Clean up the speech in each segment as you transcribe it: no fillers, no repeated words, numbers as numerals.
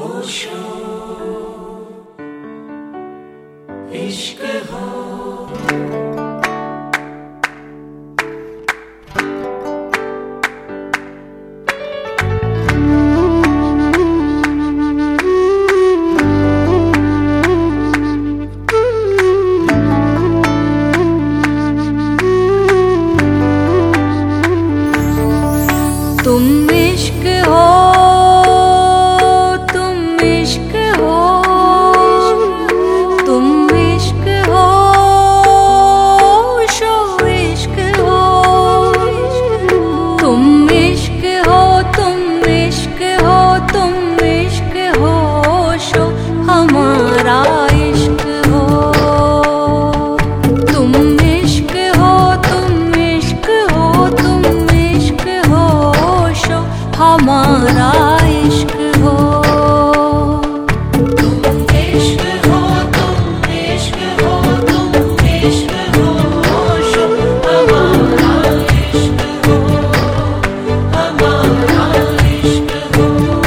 ओशो इश्क हो तुम इश्क हो, तुम इश्क हो, तुम इश्क हो, शो इश्क हो, तुम इश्क हो, तुम इश्क हो, तुम इश्क हो, शो हमारा इश्क हो। तुम इश्क हो, तुम इश्क हो, तुम इश्क हो, शो हमारा इश्क हो। तुम इश्क हो, तुम इश्क हो, तुम इश्क हो, शो हमारा इश्क हो, हमारा इश्क हो।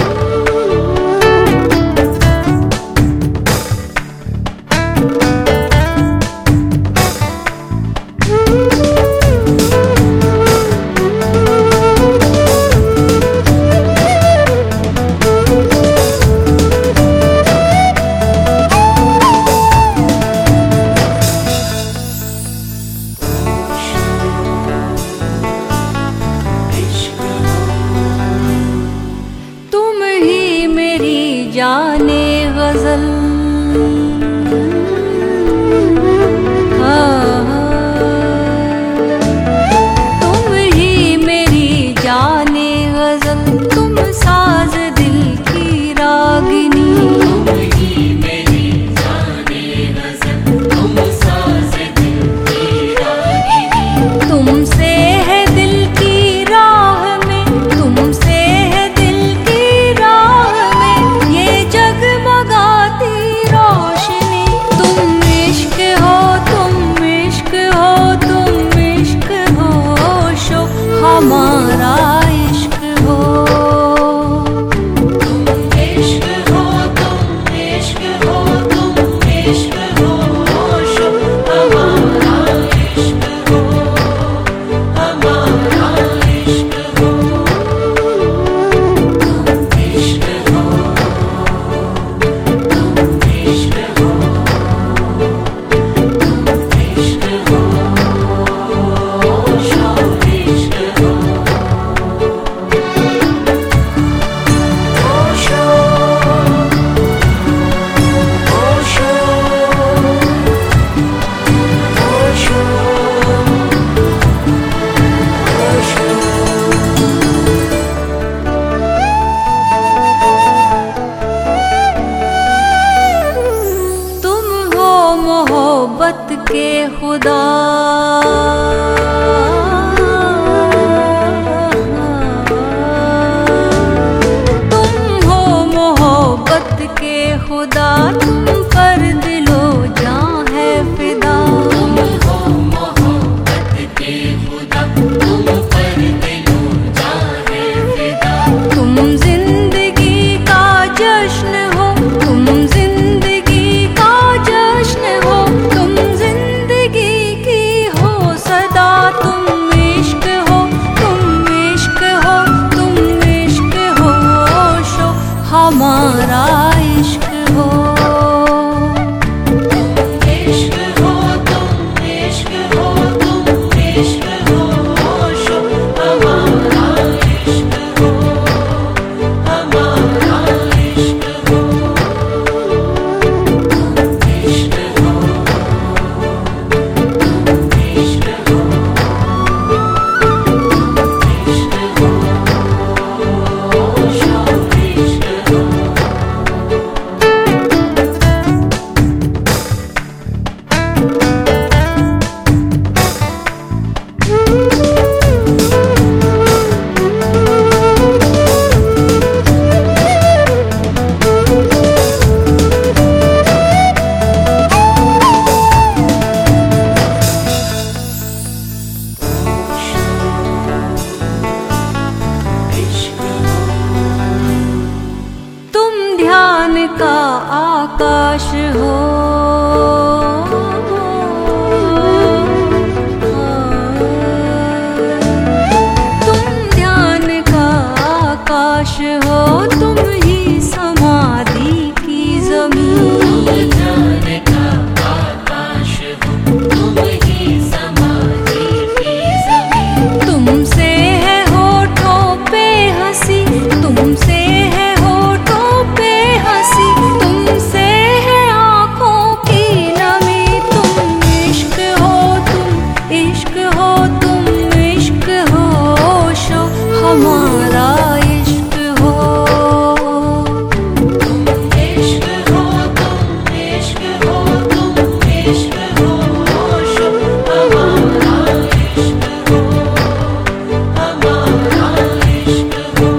तुम ही मेरी जाने गजल, तुम ही मेरी जाने गजल, तुम साज दिल की रागिनी। तुम ही मेरी जाने गज़ल, तुम साज़ दिल की रागिनी। तुमसे है दिल की राह में, तुमसे है दिल की राह में, ये जगमगाती रोशनी। तुम इश्क हो, तुम इश्क हो, तुम इश्क हो, शो हमारा इश्क हो। तुम इश्क हो, तुम इश्क हो, तुम इश्क हो, शो हमारा इश्क हो, हमारा इश्क हो। तुम इश्क हो, तुम इश्क हो, तुम इश्क हो, शो इश्क हो। ओशो ओशो ओशो ओशो। तुम हो मोहब्बत के खुदा, तुम हो मोहब्बत के खुदा, तुम पर दिलो जान है फिदा। तुम हो मोहब्बत के खुदा, तुम पर दिलो जान है फिदा। तुम जिंदगी का जश्न हो, तुम जिंदगी का जश्न हो, तुम जिंदगी की हो सदा। तुम इश्क हो, तुम इश्क हो, तुम इश्क हो, शो हमारा इश्क हो। तुम इश्क हो, तुम इश्क हो, तुम इश्क हो, शो हमारा इश्क हो, हमारा इश्क हो। तुम इश्क हो, तुम इश्क हो, तुम इश्क हो, शो इश्क हो, का आकाश हो। तुम ध्यान का आकाश हो, तुम ही समाधि की जमीन। ध्यान का आकाश हो, तुम ही समाधि की जमीन। तुमसे है होठों पे हंसी, तुमसे है होठों पे हंसी, तुमसे है आँखों की नमी। तुम इश्क हो, तुम इश्क हो, तुम इश्क हो, शो हमारा इश्क हो। तुम इश्क हो, तुम इश्क हो, तुम इश्क हो, शो हमारा इश्क हो, हमारा इश्क हो।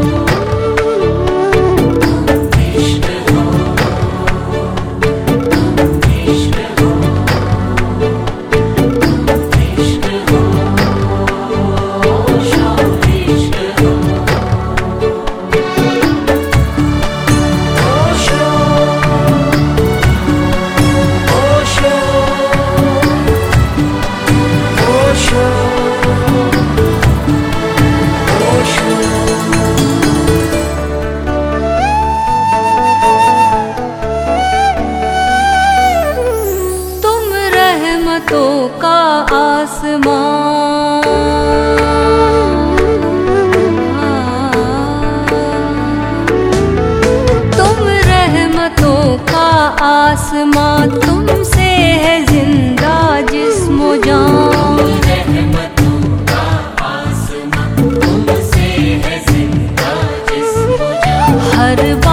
तुम इश्क हो, तुम इश्क हो, तुम इश्क हो, शो इश्क हो। ओशो ओशो ओशो ओशो। तुम रहमतों का आसमां, तुम रहमतों का आसमां, तुमसे है जिंदा जिस्म जान। रहमतों का आसमां, तुमसे है जिंदा जिस्म जान। हर